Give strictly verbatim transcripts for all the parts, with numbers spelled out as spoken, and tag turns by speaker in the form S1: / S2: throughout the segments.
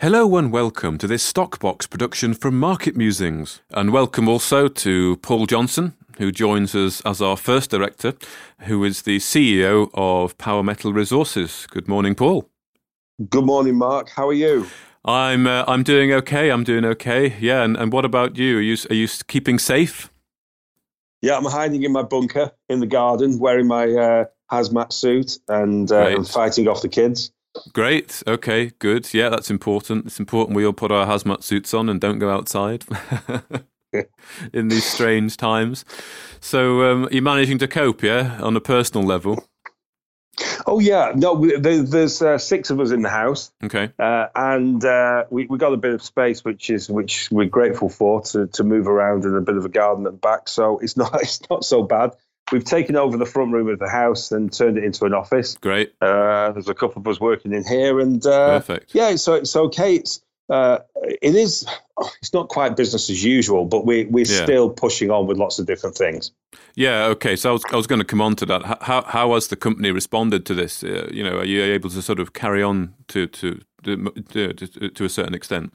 S1: Hello and welcome to this Stockbox production from Market Musings. And welcome also to Paul Johnson, who joins us as our first director, who is the C E O of Power Metal Resources. Good morning, Paul.
S2: Good morning, Mark. How are you?
S1: I'm uh, I'm doing okay. I'm doing okay. Yeah, and, and what about you? Are you are you keeping safe?
S2: Yeah, I'm hiding in my bunker in the garden, wearing my uh, hazmat suit and, uh, and fighting off the kids.
S1: Great. Okay, good. Yeah, that's important. It's important we all put our hazmat suits on and don't go outside in these strange times. So um, you're managing to cope, yeah, on a personal level?
S2: Oh, yeah. No, we, there, there's uh, six of us in the house.
S1: Okay.
S2: Uh, and uh, we, we got a bit of space, which is which we're grateful for, to, to move around in a bit of a garden at the back. So it's not it's not so bad. We've taken over the front room of the house and turned it into an office.
S1: Great.
S2: Uh, there's a couple of us working in here, and uh,
S1: perfect.
S2: Yeah, so it's okay. It's uh, it is. It's not quite business as usual, but we we're yeah. still pushing on with lots of different things.
S1: Yeah. Okay. So I was I was going to come on to that. How how has the company responded to this? Uh, you know, are you able to sort of carry on to to to, to, to a certain extent?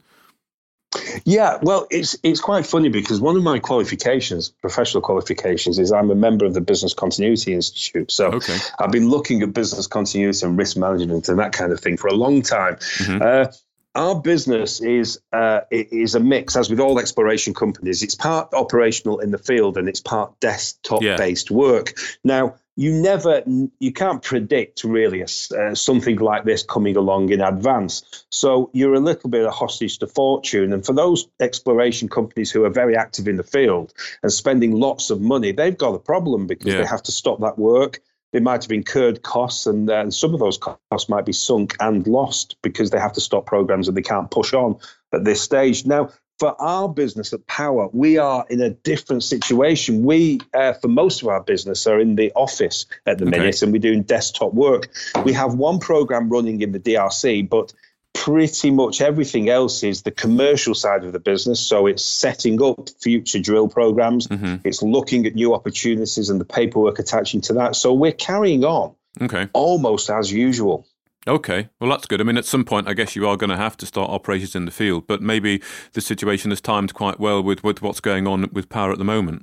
S2: Yeah, well, it's it's quite funny because one of my qualifications, professional qualifications, is I'm a member of the Business Continuity Institute. So okay. I've been looking at business continuity and risk management and that kind of thing for a long time. Mm-hmm. Uh, our business is uh, is a mix, as with all exploration companies. It's part operational in the field and it's part desktop-based yeah. work. Now, you never, you can't predict really a, uh, something like this coming along in advance. So you're a little bit a hostage to fortune. And for those exploration companies who are very active in the field and spending lots of money, they've got a problem because yeah. they have to stop that work. They might have incurred costs, and, uh, and some of those costs might be sunk and lost because they have to stop programs and they can't push on at this stage. Now, for our business at Power, we are in a different situation. We, uh, for most of our business, are in the office at the okay. minute, and we're doing desktop work. We have one program running in the D R C, but pretty much everything else is the commercial side of the business. So it's setting up future drill programs. Mm-hmm. It's looking at new opportunities and the paperwork attaching to that. So we're carrying on okay. almost as usual.
S1: Okay, well, that's good. I mean, at some point, I guess you are going to have to start operations in the field, but maybe the situation has timed quite well with, with what's going on with Power at the moment.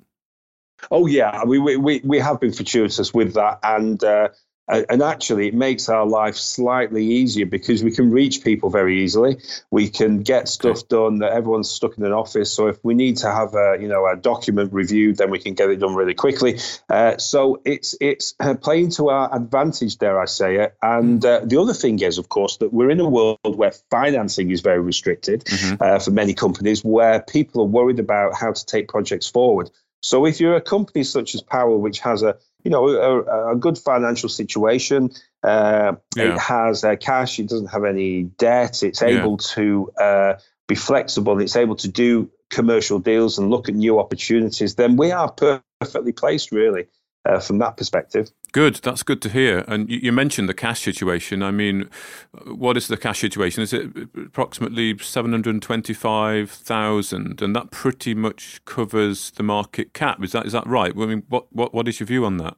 S2: Oh, yeah, we we we have been fortuitous with that. And uh, and actually, it makes our life slightly easier because we can reach people very easily. We can get stuff okay. done that everyone's stuck in an office. So if we need to have a you know a document reviewed, then we can get it done really quickly. Uh, so it's it's playing to our advantage, dare I say it. And uh, the other thing is, of course, that we're in a world where financing is very restricted mm-hmm. uh, for many companies, where people are worried about how to take projects forward. So if you're a company such as Power, which has a you know a, a good financial situation, uh, yeah. it has uh, cash, it doesn't have any debt, it's able yeah. to uh, be flexible, it's able to do commercial deals and look at new opportunities, then we are perfectly placed, really, uh, from that perspective.
S1: Good, that's good to hear. And you, you mentioned the cash situation. I mean, what is the cash situation? Is it approximately seven hundred twenty-five thousand, and that pretty much covers the market cap? Is that is that right? I mean, what what what is your view on that?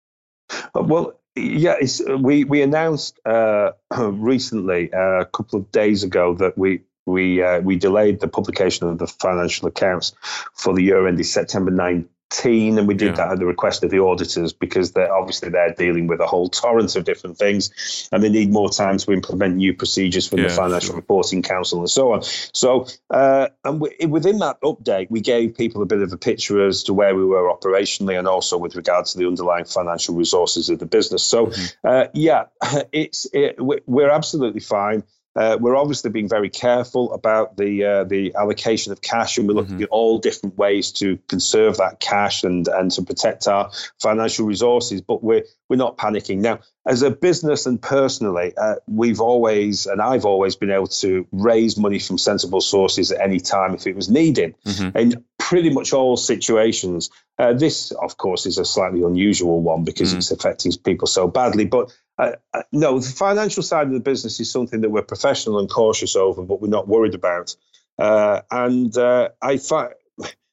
S2: Well, yeah, it's, we we announced uh, recently, uh, a couple of days ago, that we we uh, we delayed the publication of the financial accounts for the year ending September ninth. And we did yeah. that at the request of the auditors because they're obviously they're dealing with a whole torrent of different things and they need more time to implement new procedures from yeah, the Financial sure. Reporting Council and so on. So uh, and we, within that update, we gave people a bit of a picture as to where we were operationally and also with regard to the underlying financial resources of the business. So mm-hmm. uh, yeah, it's it, we're absolutely fine. Uh, we're obviously being very careful about the uh, the allocation of cash, and we're looking mm-hmm. at all different ways to conserve that cash and and to protect our financial resources. But we're we're not panicking now. As a business and personally, uh, we've always and I've always been able to raise money from sensible sources at any time if it was needed, mm-hmm. in pretty much all situations. Uh, this, of course, is a slightly unusual one because mm-hmm. it's affecting people so badly, but. Uh, no, the financial side of the business is something that we're professional and cautious over, but we're not worried about. Uh, and uh, I find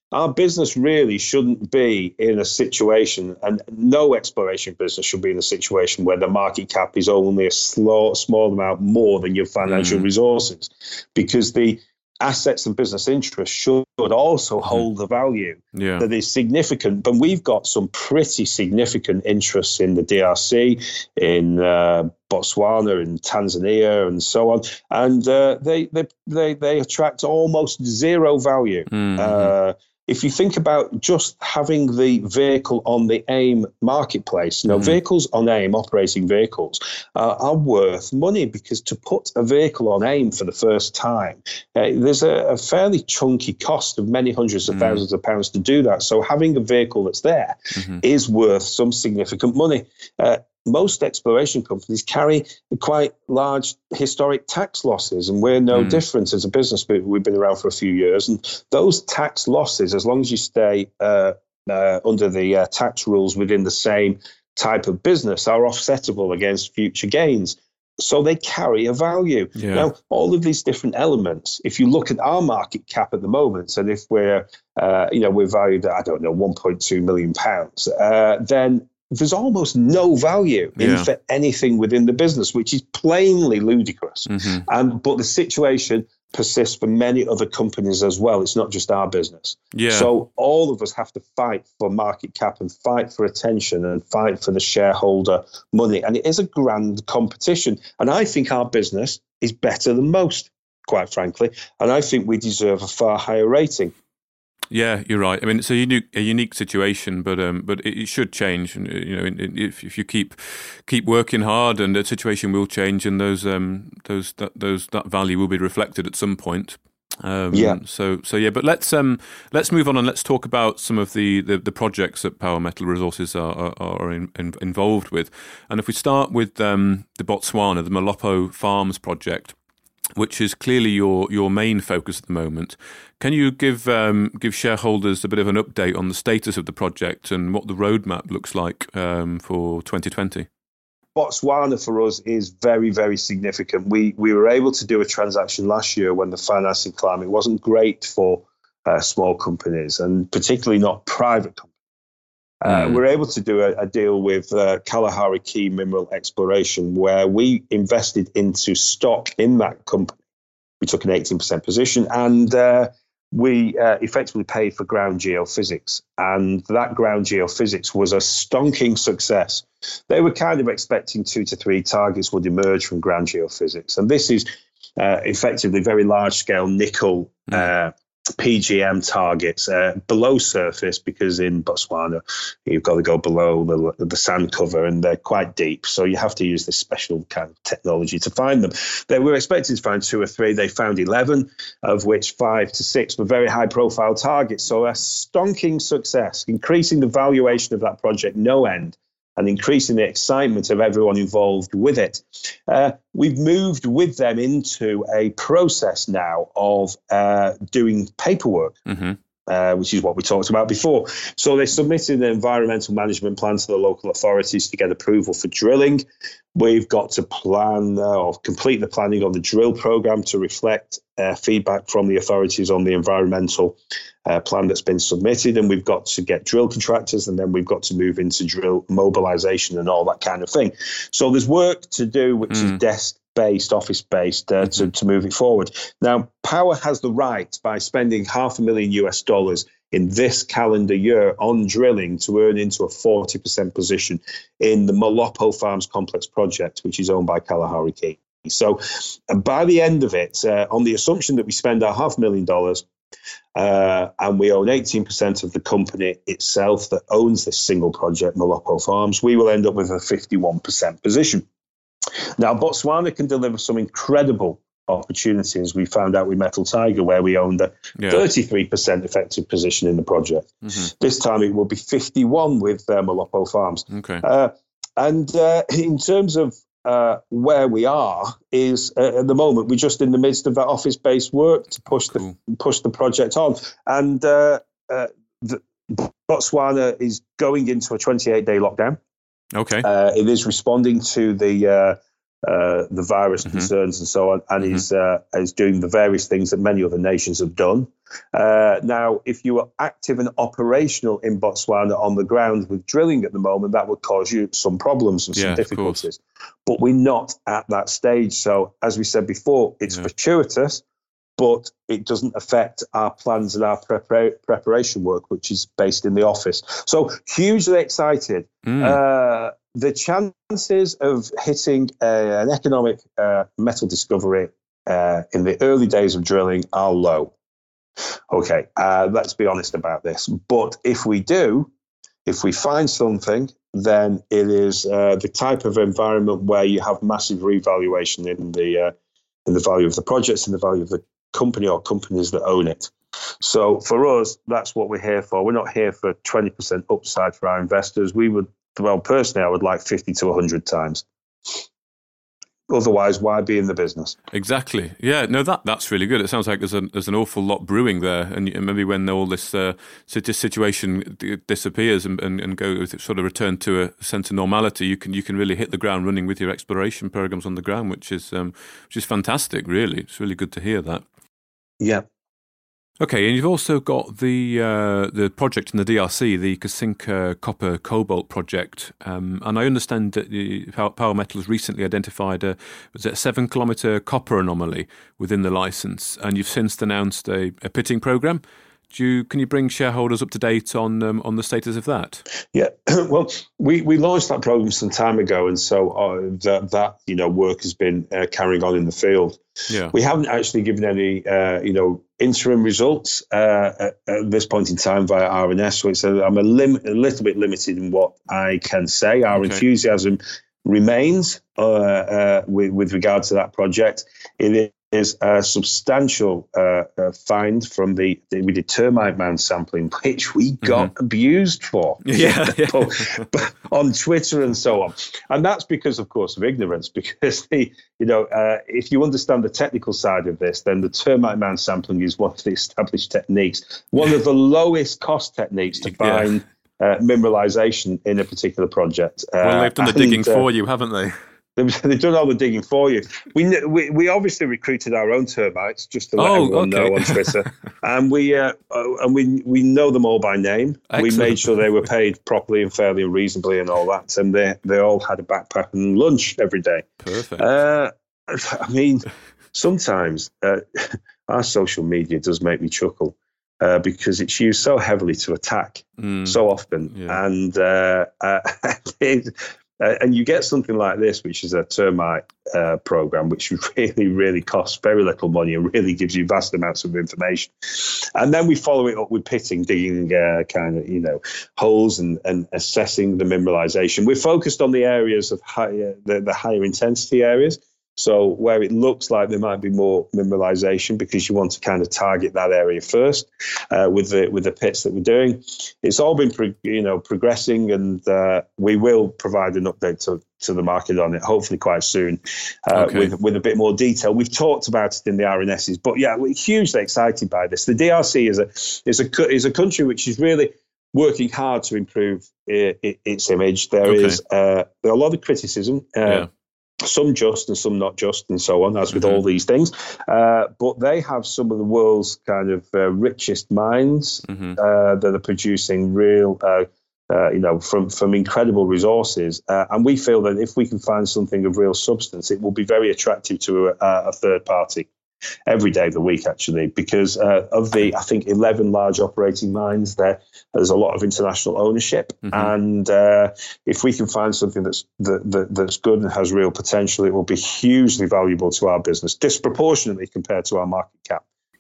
S2: our business really shouldn't be in a situation, and no exploration business should be in a situation where the market cap is only a slow, small amount more than your financial mm. resources, because the assets and business interests should also hold the value
S1: yeah.
S2: that is significant. But we've got some pretty significant interests in the D R C, in uh, Botswana, in Tanzania, and so on, and uh, they, they they they attract almost zero value.
S1: Mm-hmm.
S2: Uh, if you think about just having the vehicle on the AIM marketplace, you know, mm-hmm. vehicles on AIM, operating vehicles, uh, are worth money, because to put a vehicle on AIM for the first time, uh, there's a, a fairly chunky cost of many hundreds of mm-hmm. thousands of pounds to do that. So having a vehicle that's there mm-hmm. is worth some significant money. Uh, Most exploration companies carry quite large historic tax losses, and we're no mm. different as a business. We've been around for a few years, and those tax losses, as long as you stay uh, uh, under the uh, tax rules within the same type of business, are offsettable against future gains. So they carry a value.
S1: Yeah.
S2: Now, all of these different elements, if you look at our market cap at the moment, and if we're, uh, you know, we're valued at, I don't know, one point two million pounds, uh, then there's almost no value in
S1: yeah.
S2: for anything within the business, which is plainly ludicrous.
S1: Mm-hmm.
S2: And but the situation persists for many other companies as well. It's not just our business.
S1: Yeah.
S2: So all of us have to fight for market cap and fight for attention and fight for the shareholder money. And it is a grand competition. And I think our business is better than most, quite frankly. And I think we deserve a far higher rating.
S1: Yeah, you're right. I mean, it's a unique, a unique situation, but um, but it, it should change. And you know, if if you keep keep working hard, and the situation will change, and those um those that those that value will be reflected at some point. Um,
S2: yeah.
S1: So so yeah, but let's um let's move on and let's talk about some of the the, the projects that Power Metal Resources are are, are in, in, involved with. And if we start with um the Botswana, the Malopo Farms project, which is clearly your your main focus at the moment. Can you give um, give shareholders a bit of an update on the status of the project and what the roadmap looks like um, for twenty twenty?
S2: Botswana for us is very, very significant. We we were able to do a transaction last year when the financing climate wasn't great for uh, small companies, and particularly not private companies. Uh, we're able to do a, a deal with uh, Kalahari Key Mineral Exploration, where we invested into stock in that company. We took an eighteen percent position, and uh, we uh, effectively paid for ground geophysics. And that ground geophysics was a stonking success. They were kind of expecting two to three targets would emerge from ground geophysics. And this is uh, effectively very large-scale nickel uh, P G M targets uh, below surface, because in Botswana you've got to go below the, the sand cover, and they're quite deep, so you have to use this special kind of technology to find them. They were expected to find two or three. They found eleven, of which five to six were very high profile targets. So a stonking success, increasing the valuation of that project no end, and increasing the excitement of everyone involved with it. Uh, we've moved with them into a process now of uh, doing paperwork, mm-hmm. uh, which is what we talked about before. So they submitted an environmental management plan to the local authorities to get approval for drilling. We've got to plan uh, or complete the planning on the drill program to reflect uh, feedback from the authorities on the environmental uh, plan that's been submitted. And we've got to get drill contractors, and then we've got to move into drill mobilization and all that kind of thing. So there's work to do, which mm. is desk-based, office-based, uh, mm-hmm. to, to move it forward. Now, Power has the right, by spending half a million U S dollars in this calendar year on drilling, to earn into a forty percent position in the Malopo Farms Complex project, which is owned by Kalahari Key. So uh, by the end of it, uh, on the assumption that we spend our half a million dollars, uh, and we own eighteen percent of the company itself that owns this single project, Malopo Farms, we will end up with a fifty-one percent position. Now, Botswana can deliver some incredible opportunities. We found out with Metal Tiger, where we owned a yeah. thirty-three percent effective position in the project. Mm-hmm. This time it will be fifty-one with uh, Malopo Farms.
S1: Okay.
S2: Uh, and uh, in terms of uh, where we are, is uh, at the moment we're just in the midst of that office-based work to push cool. the push the project on. And uh, uh, the, Botswana is going into a twenty-eight day lockdown.
S1: Okay.
S2: Uh, it is responding to the uh, uh, the virus mm-hmm. concerns and so on, and mm-hmm. is uh, is doing the various things that many other nations have done. Uh, now, if you are active and operational in Botswana on the ground with drilling at the moment, that would cause you some problems and some yeah, difficulties. But we're not at that stage. So, as we said before, it's yeah. fortuitous, but it doesn't affect our plans and our prepar- preparation work, which is based in the office. So, hugely excited. Mm. Uh, the chances of hitting a, an economic uh, metal discovery uh, in the early days of drilling are low. Okay, uh, let's be honest about this. But if we do, if we find something, then it is uh, the type of environment where you have massive revaluation in the uh, in the value of the projects and the value of the company or companies that own it. So for us, that's what we're here for. We're not here for twenty percent upside for our investors. We would, well, personally, I would like fifty to one hundred times. Otherwise, why be in the business?
S1: Exactly. Yeah. No, that that's really good. It sounds like there's an there's an awful lot brewing there, and maybe when all this uh, situation disappears and, and, and go sort of return to a sense of normality, you can you can really hit the ground running with your exploration programs on the ground, which is um, which is fantastic. Really, it's really good to hear that.
S2: Yeah.
S1: Okay, and you've also got the uh, the project in the D R C, the Kasinga Copper Cobalt project, um, and I understand that the Power Metals recently identified a was it a seven kilometre copper anomaly within the license, and you've since announced a, a pitting program. Do you, can you bring shareholders up to date on um, on the status of that?
S2: Yeah, well, we, we launched that program some time ago, and so uh, that that you know work has been uh, carrying on in the field. Yeah, we haven't actually given any uh, you know interim results uh, at, at this point in time via R N S. So it's a, I'm a, lim- a little bit limited in what I can say. Our okay. enthusiasm remains uh, uh, with with regard to that project. It is a substantial uh, uh, find from the, the we did termite mound sampling, which we got mm-hmm. abused for
S1: yeah, yeah.
S2: on Twitter and so on, and that's because, of course, of ignorance. Because the you know uh, if you understand the technical side of this, then the termite mound sampling is one of the established techniques, one of the lowest cost techniques to find yeah. uh, mineralization in a particular project. Uh,
S1: well, they've done the and, digging for uh, you, haven't they?
S2: They've done all the digging for you. We we, we obviously recruited our own termites just to let
S1: oh,
S2: everyone
S1: okay.
S2: know on Twitter, and we uh, and we we know them all by name. Excellent. We made sure they were paid properly and fairly and reasonably and all that, and they they all had a backpack and lunch every day.
S1: Perfect.
S2: Uh, I mean, sometimes uh, our social media does make me chuckle. Uh, because it's used so heavily to attack mm. so often, yeah. and uh, uh, it, Uh, and you get something like this, which is a termite uh, program, which really, really costs very little money and really gives you vast amounts of information. And then we follow it up with pitting, digging uh, kind of, you know, holes and, and assessing the mineralization. We're focused on the areas of higher, the, the higher intensity areas. So where it looks like there might be more mineralization, because you want to kind of target that area first uh, with the with the pits that we're doing. It's all been pro- you know progressing, and uh, we will provide an update to, to the market on it hopefully quite soon uh, okay. with with a bit more detail. We've talked about it in the R N Ss, but yeah, we're hugely excited by this. The D R C is a is a is a country which is really working hard to improve it, it, its image. There okay. is uh, there are a lot of criticism. Uh, yeah. Some just and some not just, and so on, as with mm-hmm. all these things. Uh, but they have some of the world's kind of uh, richest mines mm-hmm. uh, that are producing real, uh, uh, you know, from, from incredible resources. Uh, and we feel that if we can find something of real substance, it will be very attractive to a, a third party every day of the week, actually, because uh, of the, I think, eleven large operating mines there, there's a lot of international ownership. Mm-hmm. And uh, if we can find something that's that, that, that's good and has real potential, it will be hugely valuable to our business, disproportionately compared to our market cap.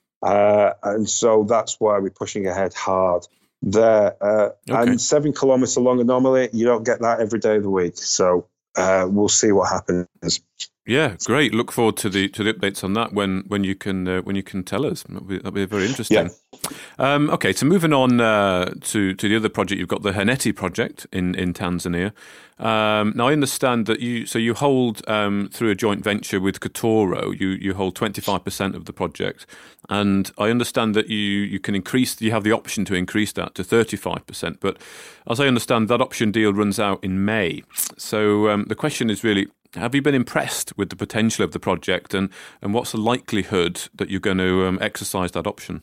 S2: Uh, and so that's why we're pushing ahead hard there. Uh, okay. And seven kilometre long anomaly, you don't get that every day of the week. So uh, we'll see what happens.
S1: Yeah, great. Look forward to the to the updates on that when when you can uh, when you can tell us. That'll be, that'll be very interesting. Yeah. Um, okay, so moving on uh, to to the other project, you've got the Heneti project in in Tanzania. Um, now I understand that you so you hold um, through a joint venture with Katoro. You you hold twenty-five percent of the project, and I understand that you you can increase. You have the option to increase that to thirty-five percent. But as I understand, that option deal runs out in May. So um, the question is really, Have you been impressed with the potential of the project, and, and what's the likelihood that you're going to um, exercise that option?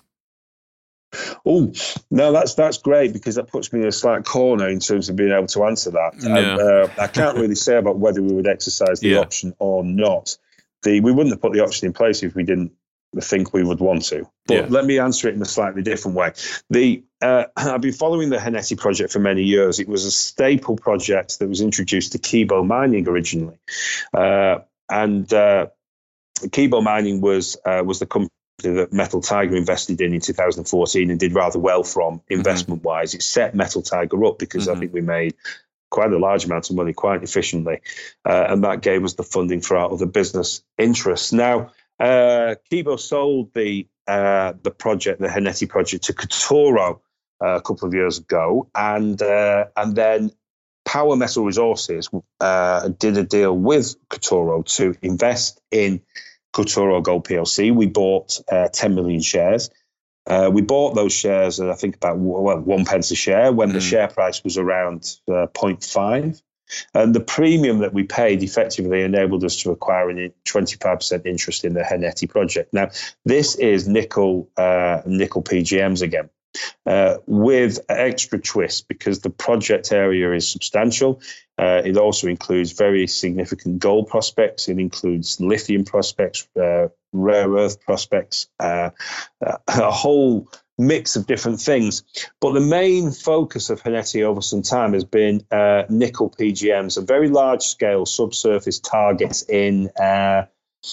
S2: Oh, no, that's that's great, because that puts me in a slight corner in terms of being able to answer that.
S1: Yeah.
S2: Uh, I can't really say about whether we would exercise the
S1: yeah.
S2: option or not. The we wouldn't have put the option in place if we didn't think we would want to. But yeah. let me answer it in a slightly different way. The uh, I've been following the Heneti project for many years. It was a staple project that was introduced to Kibo Mining originally, uh, and uh, Kibo Mining was uh, was the company that Metal Tiger invested in in two thousand fourteen and did rather well from investment wise. Mm-hmm. It set Metal Tiger up because mm-hmm. I think we made quite a large amount of money quite efficiently, uh, and that gave us the funding for our other business interests. Now, uh, Kibo sold the uh, the project, the Heneti project, to Katoro uh, a couple of years ago, and uh, and then Power Metal Resources uh, did a deal with Katoro to invest in Katoro Gold P L C. We bought uh, ten million shares. Uh, we bought those shares at, I think, about well, one pence a share when mm. the share price was around uh, zero point five. And the premium that we paid effectively enabled us to acquire a twenty-five percent interest in the Heneti project. Now, this is nickel, uh, nickel P G Ms again. Uh, with extra twist, because the project area is substantial. Uh, it also includes very significant gold prospects. It includes lithium prospects, uh, rare earth prospects, uh, uh, a whole mix of different things. But the main focus of Heneti over some time has been uh, nickel P G Ms, a very large scale subsurface targets in uh,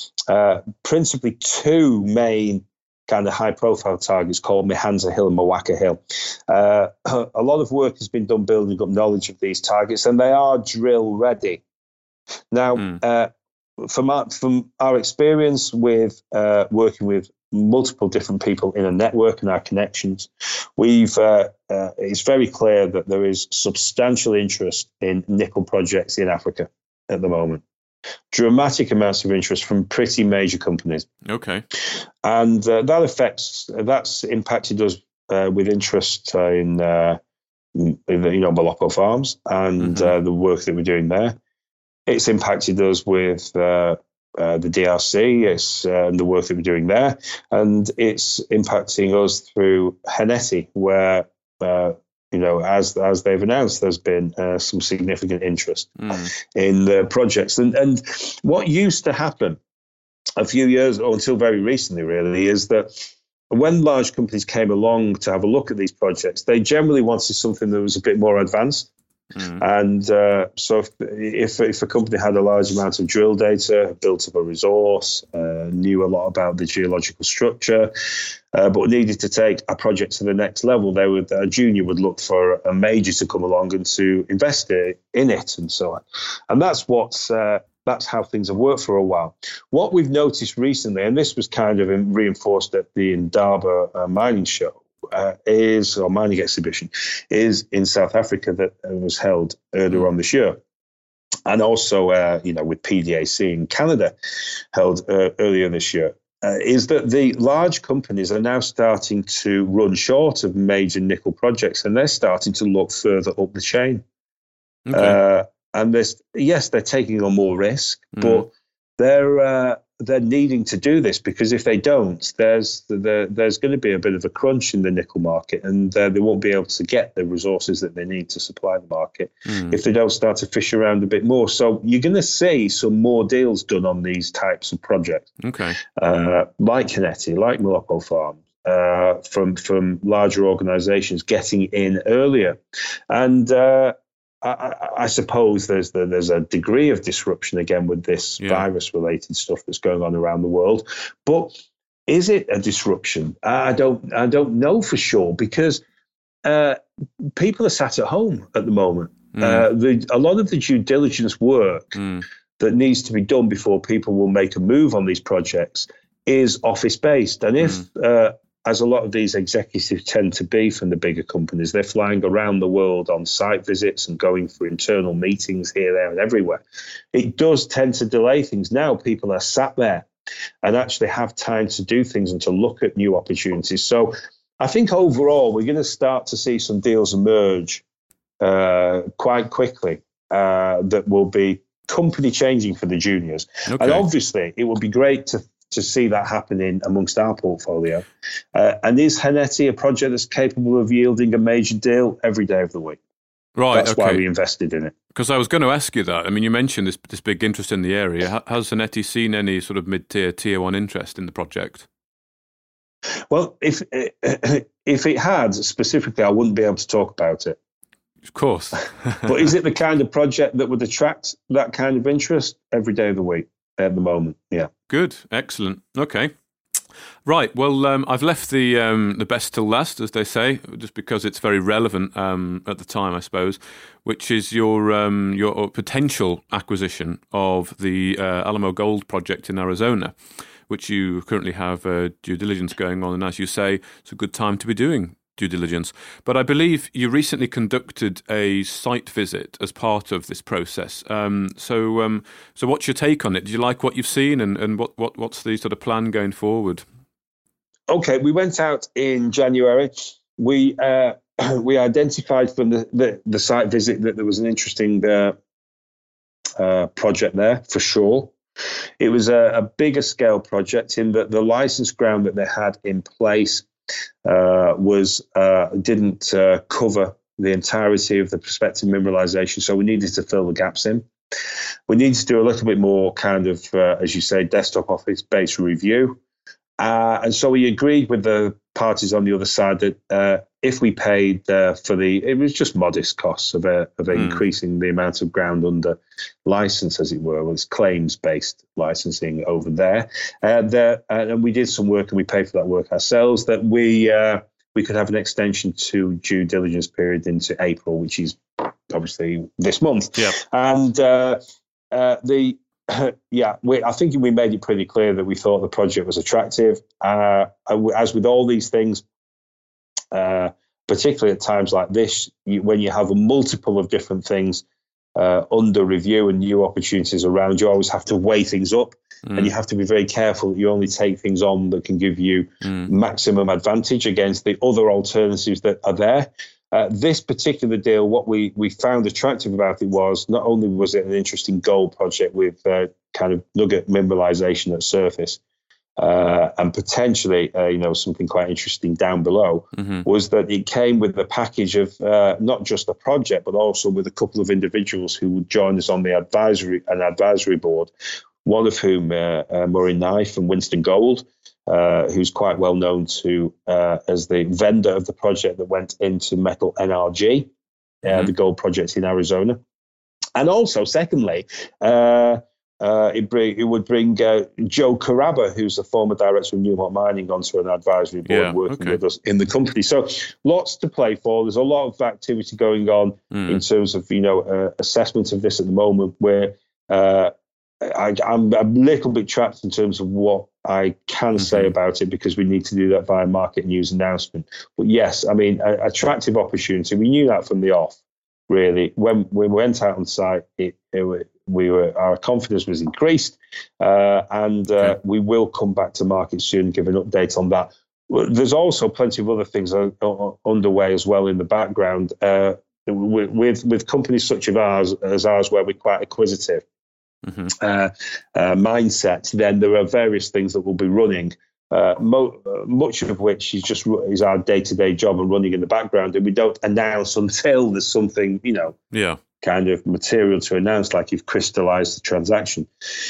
S2: uh, principally two main kind of high-profile targets called Mihanza Hill and Mawaka Hill. Uh, a lot of work has been done building up knowledge of these targets, and they are drill-ready. Now, mm. uh, from, our, from our experience with uh, working with multiple different people in a network and our connections, we've uh, uh, it's very clear that there is substantial interest in nickel projects in Africa at the moment. Dramatic amounts of interest from pretty major companies.
S1: Okay.
S2: And uh, that affects, that's impacted us uh, with interest uh, in, uh, in the, you know, Moloko Farms and mm-hmm. uh, the work that we're doing there. It's impacted us with uh, uh, the D R C it's, uh, and the work that we're doing there. And it's impacting us through Heneti, where uh, you know, as as they've announced, there's been uh, some significant interest mm. in the projects. And and what used to happen a few years, or until very recently, really, is that when large companies came along to have a look at these projects, they generally wanted something that was a bit more advanced. Mm. And uh, so if, if if a company had a large amount of drill data, built up a resource, uh, knew a lot about the geological structure, uh, but needed to take a project to the next level, they would a junior would look for a major to come along and to invest in it and so on. And that's what's uh, that's how things have worked for a while. What we've noticed recently, and this was kind of reinforced at the Indaba uh, mining show, Uh, is or mining exhibition is in South Africa that was held earlier on this year, and also uh, you know with P D A C in Canada held uh, earlier this year. Uh, is that the large companies are now starting to run short of major nickel projects, and they're starting to look further up the chain. Okay. Uh, and there's yes, they're taking on more risk, mm. but they're uh, they're needing to do this because if they don't, there's there, there's going to be a bit of a crunch in the nickel market, and uh, they won't be able to get the resources that they need to supply the market mm. if they don't start to fish around a bit more. So you're going to see some more deals done on these types of projects,
S1: okay,
S2: uh, like Heneti, like Moloko Farms, uh, from from larger organisations getting in earlier, and. Uh, I, I suppose there's the, there's a degree of disruption again with this yeah. virus-related stuff that's going on around the world. But is it a disruption? I don't I don't know for sure because uh, people are sat at home at the moment. Mm. Uh, the, a lot of the due diligence work mm. that needs to be done before people will make a move on these projects is office-based, and if mm. uh, as a lot of these executives tend to be from the bigger companies, they're flying around the world on site visits and going for internal meetings here, there, and everywhere. It does tend to delay things. Now people are sat there and actually have time to do things and to look at new opportunities. So I think overall we're going to start to see some deals emerge uh, quite quickly uh, that will be company changing for the juniors. Okay. And obviously, it would be great to to see that happening amongst our portfolio. Uh, and is Hanetti a project that's capable of yielding a major deal every day of the week?
S1: Right,
S2: That's
S1: okay.
S2: why we invested in it.
S1: Because I was going to ask you that. I mean, you mentioned this this big interest in the area. Has Hanetti seen any sort of mid-tier, tier one interest in the project?
S2: Well, if if it had specifically, I wouldn't be able to talk about it.
S1: Of course.
S2: But is it the kind of project that would attract that kind of interest every day of the week at the moment? Yeah.
S1: Good. Excellent. Okay. Right. Well, um, I've left the um, the best till last, as they say, just because it's very relevant um, at the time, I suppose, which is your um, your potential acquisition of the uh, Alamo Gold project in Arizona, which you currently have uh, due diligence going on. And as you say, it's a good time to be doing due diligence. But I believe you recently conducted a site visit as part of this process. Um, so um, so what's your take on it? Do you like what you've seen, and, and what, what what's the sort of plan going forward?
S2: Okay, we went out in January. We uh, we identified from the, the, the site visit that there was an interesting uh, uh, project there, for sure. It was a, a bigger scale project in that the license ground that they had in place uh, was uh, didn't uh, cover the entirety of the prospective mineralization, so we needed to fill the gaps in. We needed to do a little bit more kind of, uh, as you say, desktop office-based review. Uh, and so we agreed with the parties on the other side that uh, if we paid uh, for the, it was just modest costs of, uh, of mm. increasing the amount of ground under license, as it were, was claims-based licensing over there. Uh, there uh, and we did some work, and we paid for that work ourselves, that we uh, we could have an extension to due diligence period into April, which is obviously this month.
S1: Yeah.
S2: And uh, uh, the yeah, we, I think we made it pretty clear that we thought the project was attractive. Uh, as with all these things, uh, particularly at times like this, you, when you have a multiple of different things uh, under review and new opportunities around, you always have to weigh things up, mm. and you have to be very careful that you only take things on that can give you mm. maximum advantage against the other alternatives that are there. Uh, this particular deal, what we, we found attractive about it was not only was it an interesting gold project with uh, kind of nugget mineralization at surface, uh, and potentially uh, you know something quite interesting down below, mm-hmm. was that it came with a package of uh, not just a project, but also with a couple of individuals who would join us on the advisory an advisory board. One of whom, uh, uh, Murray Nye from Winston Gold, Uh, who's quite well known to uh, as the vendor of the project that went into Metal N R G, uh, mm-hmm. the gold project in Arizona. And also, secondly, uh, uh, it, bring, it would bring uh, Joe Caraba, who's a former director of Newmont Mining, onto an advisory board yeah, working okay. with us in the company. So lots to play for. There's a lot of activity going on mm. in terms of, you know, uh, assessment of this at the moment, where uh, I, I'm a little bit trapped in terms of what I can mm-hmm. say about it, because we need to do that via market news announcement. But yes, I mean, a, attractive opportunity. We knew that from the off, really. When, when we went out on site, it, it, we were our confidence was increased, uh, and uh, okay. we will come back to market soon and give an update on that. There's also plenty of other things are, are underway as well in the background uh, with with companies such as ours, as ours, where we're quite acquisitive. Mm-hmm. Uh, uh, mindset, then there are various things that will be running, uh, mo- uh, much of which is just is our day-to-day job and running in the background, and we don't announce until there's something, you know,
S1: yeah,
S2: kind of material to announce, like you've crystallized the transaction.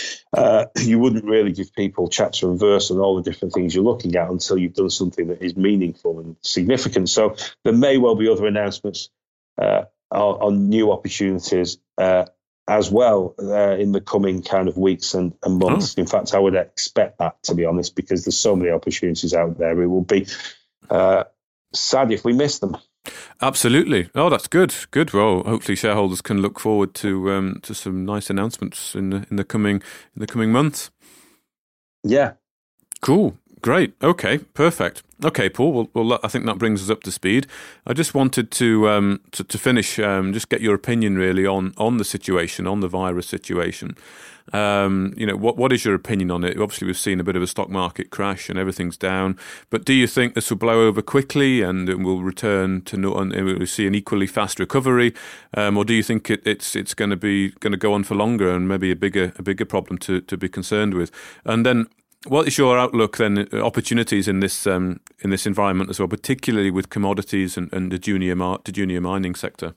S2: Uh, you wouldn't really give people chapter and verse and all the different things you're looking at until you've done something that is meaningful and significant. So there may well be other announcements uh, on, on new opportunities uh, as well uh, in the coming kind of weeks and, and months. Oh. In fact, I would expect that, to be honest, because there's so many opportunities out there. It will be uh, sad if we miss them.
S1: Absolutely. Oh, that's good. Good. Well, hopefully shareholders can look forward to um, to some nice announcements in the in the coming in the coming months.
S2: Yeah.
S1: Cool. Great. Okay. Perfect. Okay, Paul. Well, well, I think that brings us up to speed. I just wanted to um, to, to finish, um, just get your opinion really on on the situation, on the virus situation. Um, you know, what what is your opinion on it? Obviously, we've seen a bit of a stock market crash and everything's down. But do you think this will blow over quickly and we'll return to no, and we'll see an equally fast recovery, um, or do you think it, it's it's going to be going to go on for longer and maybe a bigger a bigger problem to to be concerned with? And then, what is your outlook then, opportunities in this um, in this environment as well, particularly with commodities and, and the junior mar- the junior mining sector?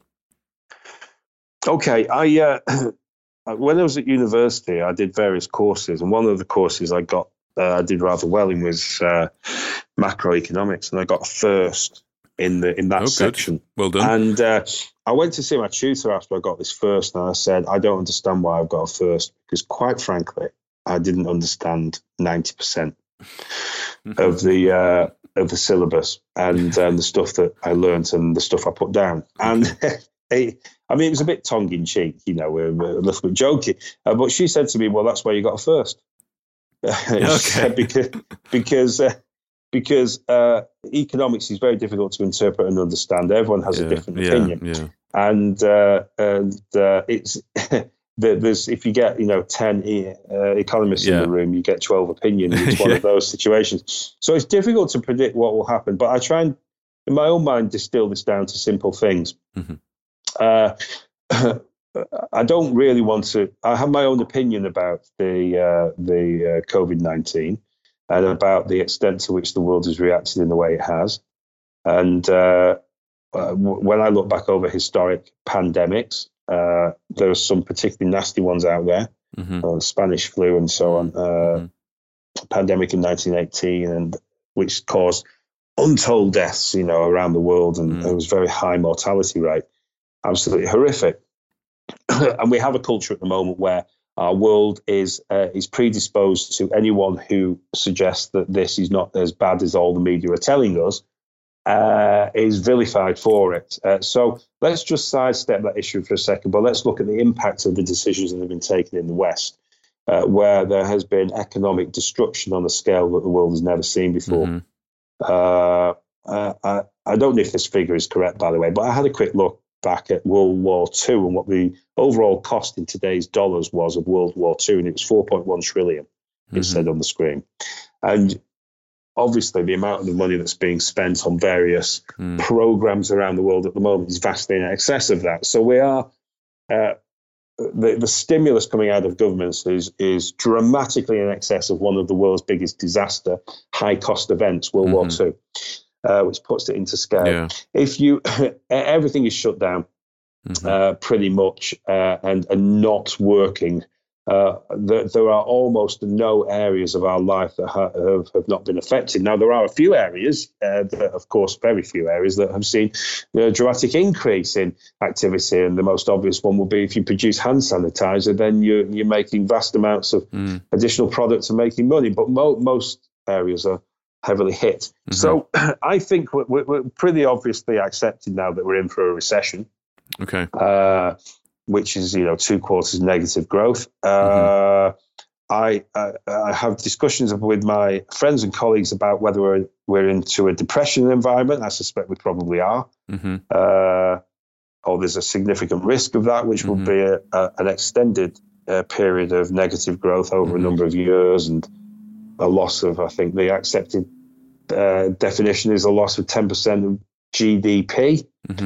S2: Okay, I uh, when I was at university, I did various courses, and one of the courses I got uh, I did rather well in was uh, macroeconomics, and I got a first in the in that
S1: oh,
S2: section.
S1: Good. Well done.
S2: And uh, I went to see my tutor after I got this first, and I said, I don't understand why I've got a first, because quite frankly, I didn't understand ninety percent of the uh, of the syllabus and um, the stuff that I learnt and the stuff I put down. And it, I mean, it was a bit tongue in cheek, you know, we're, we're a little bit joking. Uh, but she said to me, "Well, that's why you got a first."
S1: Okay.
S2: because because uh, because uh, economics is very difficult to interpret and understand. Everyone has
S1: yeah,
S2: a different
S1: yeah,
S2: opinion,
S1: yeah.
S2: and uh, and uh, it's. There's if you get you know ten uh, economists
S1: yeah.
S2: in the room, you get twelve opinions. It's one
S1: yeah.
S2: of those situations. So it's difficult to predict what will happen. But I try and, in my own mind, distill this down to simple things. Mm-hmm. Uh, I don't really want to. I have my own opinion about the uh, the uh, COVID nineteen and about the extent to which the world has reacted in the way it has. And uh, uh, when I look back over historic pandemics. Uh, there are some particularly nasty ones out there, mm-hmm. uh, Spanish flu and so on, uh, mm-hmm. pandemic in nineteen eighteen, and which caused untold deaths, you know, around the world, and mm. it was very high mortality rate, absolutely horrific. And we have a culture at the moment where our world is uh, is predisposed to anyone who suggests that this is not as bad as all the media are telling us. Uh, is vilified for it. Uh, so let's just sidestep that issue for a second, but let's look at the impact of the decisions that have been taken in the West, uh, where there has been economic destruction on a scale that the world has never seen before. Mm-hmm. Uh, uh, I, I don't know if this figure is correct, by the way, but I had a quick look back at World War Two and what the overall cost in today's dollars was of World War Two, and it was four point one trillion, mm-hmm. it said on the screen. And obviously, the amount of money that's being spent on various mm. programs around the world at the moment is vastly in excess of that. So we are uh, the the stimulus coming out of governments is is dramatically in excess of one of the world's biggest disaster, high cost events, World mm-hmm. War Two, uh, which puts it into scale. Yeah. If you everything is shut down, mm-hmm. uh, pretty much, uh, and and not working. Uh, there, there are almost no areas of our life that ha- have, have not been affected. Now, there are a few areas, uh, that, of course, very few areas that have seen a dramatic increase in activity. And the most obvious one will be if you produce hand sanitizer, then you're, you're making vast amounts of mm. additional products and making money. But mo- most areas are heavily hit. Mm-hmm. So I think we're, we're pretty obviously accepted now that we're in for a recession.
S1: Okay.
S2: Uh, which is, you know, two quarters negative growth. Uh, mm-hmm. I, I I have discussions with my friends and colleagues about whether we're we're into a depression environment. I suspect we probably are. Mm-hmm. Uh, or there's a significant risk of that, which mm-hmm. will be a, a, an extended uh, period of negative growth over mm-hmm. a number of years, and a loss of, I think the accepted uh, definition is a loss of ten percent of G D P. Mm-hmm.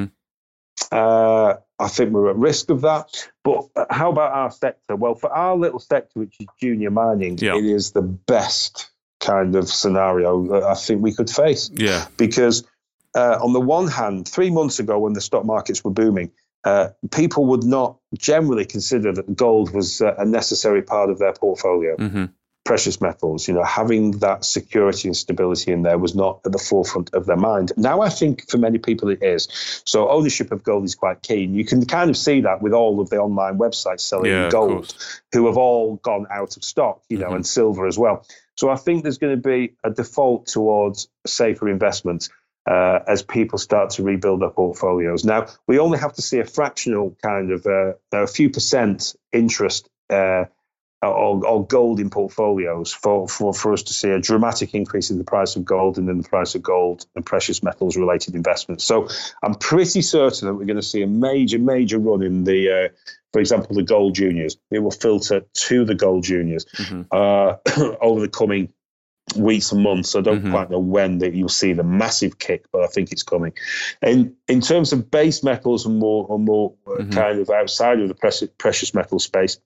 S2: Uh, I think we're at risk of that. But how about our sector? Well, for our little sector, which is junior mining, yeah. it is the best kind of scenario that I think we could face.
S1: Yeah.
S2: Because uh, on the one hand, three months ago when the stock markets were booming, uh, people would not generally consider that gold was uh, a necessary part of their portfolio. Mm-hmm. Precious metals, you know, having that security and stability in there was not at the forefront of their mind. Now, I think for many people it is. So ownership of gold is quite keen. You can kind of see that with all of the online websites selling yeah, gold, who have all gone out of stock, you know, mm-hmm. and silver as well. So I think there's going to be a default towards safer investments uh, as people start to rebuild their portfolios. Now, we only have to see a fractional kind of uh, a few percent interest uh or, or gold in portfolios for, for, for us to see a dramatic increase in the price of gold and then the price of gold and precious metals related investments. So I'm pretty certain that we're going to see a major, major run in the, uh, for example, the gold juniors. It will filter to the gold juniors mm-hmm. uh, over the coming weeks and months. I don't mm-hmm. quite know when that you'll see the massive kick, but I think it's coming. And in terms of base metals and more, or more mm-hmm. kind of outside of the precious, precious metal space,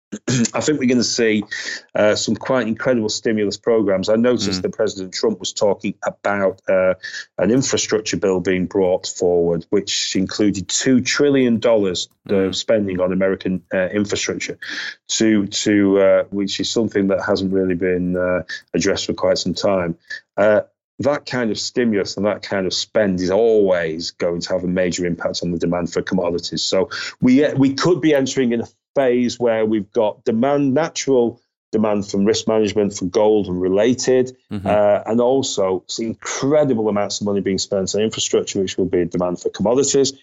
S2: I think we're going to see uh, some quite incredible stimulus programs. I noticed mm. that President Trump was talking about uh, an infrastructure bill being brought forward, which included two trillion dollars mm. uh, spending on American uh, infrastructure, to to uh, which is something that hasn't really been uh, addressed for quite some time. Uh, that kind of stimulus and that kind of spend is always going to have a major impact on the demand for commodities. So we we could be entering in a phase where we've got demand, natural demand from risk management for gold and related, mm-hmm. uh, and also incredible amounts of money being spent on infrastructure, which will be a demand for commodities.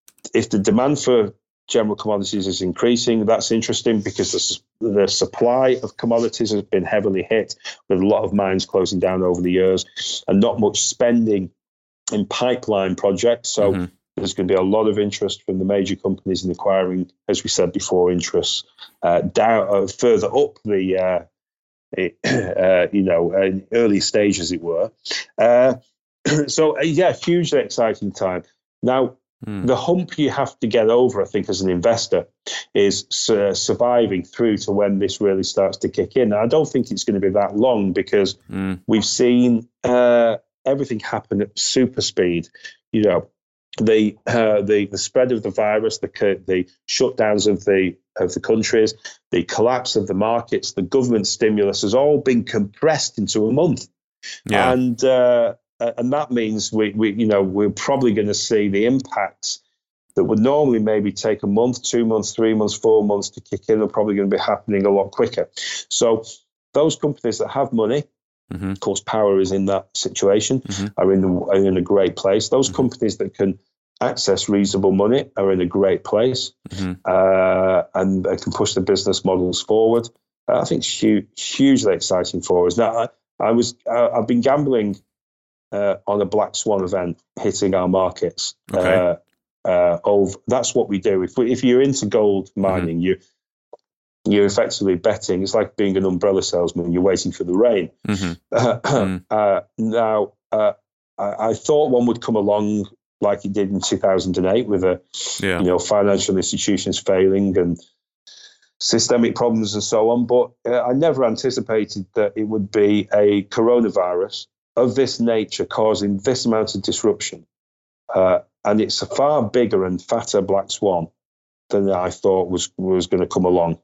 S2: If the demand for general commodities is increasing, that's interesting because the, the supply of commodities has been heavily hit with a lot of mines closing down over the years and not much spending in pipeline projects. So mm-hmm. there's going to be a lot of interest from the major companies in acquiring, as we said before, interests uh, down uh, further up the, uh, it, uh, you know, uh, early stage, as it were. Uh, so, uh, yeah, hugely exciting time. Now, mm. the hump you have to get over, I think, as an investor, is uh, surviving through to when this really starts to kick in. Now, I don't think it's going to be that long because mm. we've seen uh, everything happen at super speed. You know, the uh, the the spread of the virus, the the shutdowns of the of the countries, the collapse of the markets, the government stimulus has all been compressed into a month, yeah. and uh, and that means we we you know we're probably going to see the impacts that would normally maybe take a month, two months, three months, four months to kick in are probably going to be happening a lot quicker. So those companies that have money. Mm-hmm. Of course, power is in that situation, mm-hmm. are in the, are in a great place. Those mm-hmm. companies that can access reasonable money are in a great place, mm-hmm. uh, and they can push the business models forward. Uh, I think it's huge, hugely exciting for us. Now, I, I was uh, I've been gambling uh, on a black swan event hitting our markets. Okay. Uh, uh, of that's what we do. If we, if you're into gold mining, mm-hmm. you. You're effectively betting. It's like being an umbrella salesman. You're waiting for the rain. Mm-hmm. Uh, mm. uh, now, uh, I, I thought one would come along like it did in two thousand eight with a, yeah. you know, financial institutions failing and systemic problems and so on. But uh, I never anticipated that it would be a coronavirus of this nature causing this amount of disruption. Uh, and it's a far bigger and fatter black swan than I thought was was going to come along.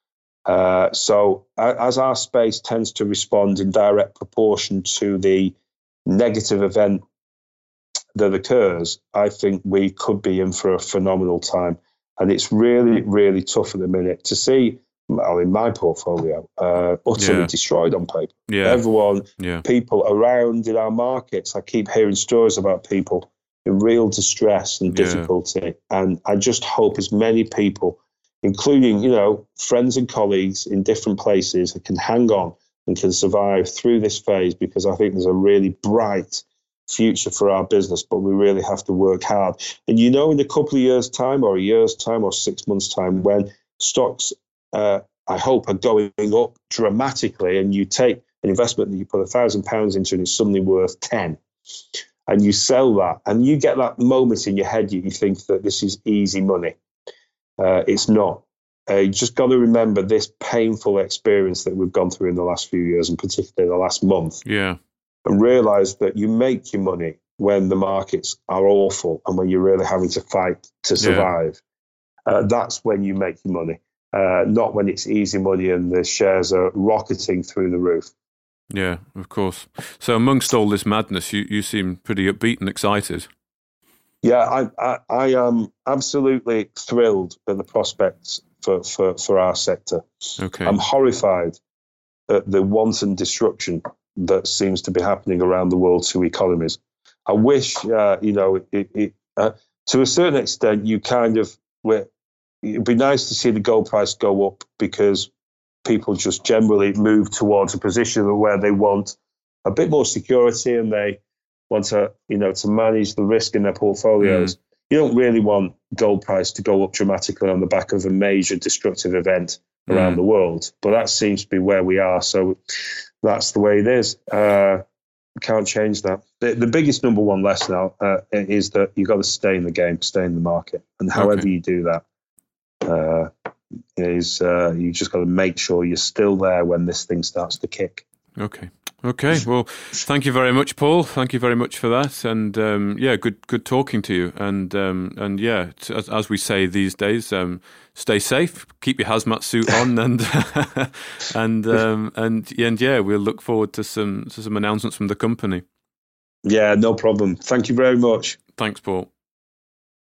S2: Uh, so as our space tends to respond in direct proportion to the negative event that occurs, I think we could be in for a phenomenal time. And it's really, really tough at the minute to see, well, in my portfolio, uh, utterly yeah. destroyed on paper. Yeah. Everyone, yeah. people around in our markets, I keep hearing stories about people in real distress and difficulty. Yeah. And I just hope as many people, including, you know, friends and colleagues in different places that can hang on and can survive through this phase, because I think there's a really bright future for our business, but we really have to work hard. And, you know, in a couple of years' time or a year's time or six months' time, when stocks, uh, I hope, are going up dramatically, and you take an investment that you put a thousand pounds into and it's suddenly worth ten, and you sell that, and you get that moment in your head, you, you think that this is easy money. Uh, it's not. Uh, you just got to remember this painful experience that we've gone through in the last few years, and particularly the last month. Yeah. And realize that you make your money when the markets are awful and when you're really having to fight to survive. Yeah. Uh, that's when you make your money, uh, not when it's easy money and the shares are rocketing through the roof.
S1: Yeah, of course. So amongst all this madness, you, you seem pretty upbeat and excited.
S2: Yeah, I, I, I am absolutely thrilled at the prospects for, for, for our sector. Okay. I'm horrified at the wanton destruction that seems to be happening around the world to economies. I wish, uh, you know, it, it, uh, to a certain extent, you kind of, it'd be nice to see the gold price go up because people just generally move towards a position where they want a bit more security and they want to, you know, to manage the risk in their portfolios. Mm. You don't really want gold price to go up dramatically on the back of a major destructive event around mm. the world, but that seems to be where we are. So that's the way it is. Uh, can't change that. The, the biggest number one lesson now uh, is that you got to stay in the game, stay in the market, and however okay. you do that, uh, is uh, you just got to make sure you're still there when this thing starts to kick.
S1: Okay. Okay. Well, thank you very much, Paul. Thank you very much for that. And um, yeah, good good talking to you. And um, and yeah, as, as we say these days, um, stay safe, keep your hazmat suit on, and and um, and and yeah, we'll look forward to some to some announcements from the company.
S2: Yeah, no problem. Thank you very much.
S1: Thanks, Paul.